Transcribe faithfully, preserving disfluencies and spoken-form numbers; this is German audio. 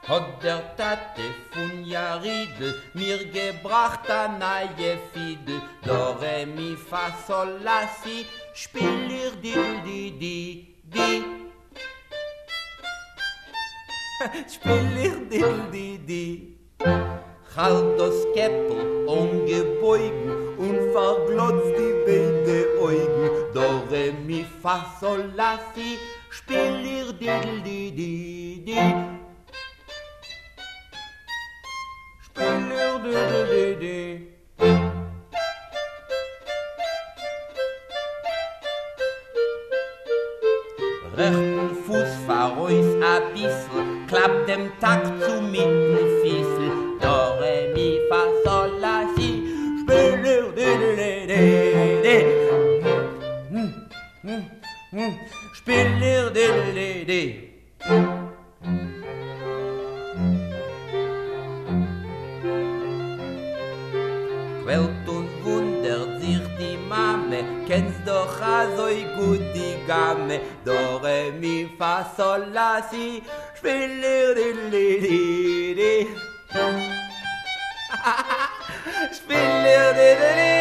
Hat der Tate von Jaridl mir gebracht a neue Fiedel. Do, re, mi, fa, sol, la, si, spiel ihr diddle, di, di, di. Spiel ihr diddle, di, di. Halt das Käppel ungebeugen und verglotzt die beide Augen. Do, re, mi, fa, sol, la, si, spiel ihr diddle, di, di, di. Rechten Fuß verreus a bissl, klappt dem Takt zu mitten Fiesel. Do, re, mi, fa, sol, la, si, spiel ihr di, di, di, di. Spiel ihr di, di, di. Quält und wundert sich die Mame, kennst doch a so gut die Gamme. Do, re, mi, fa, sol, la, si, spiel ihr di, di, di, di. Spiel ihr di, di, di.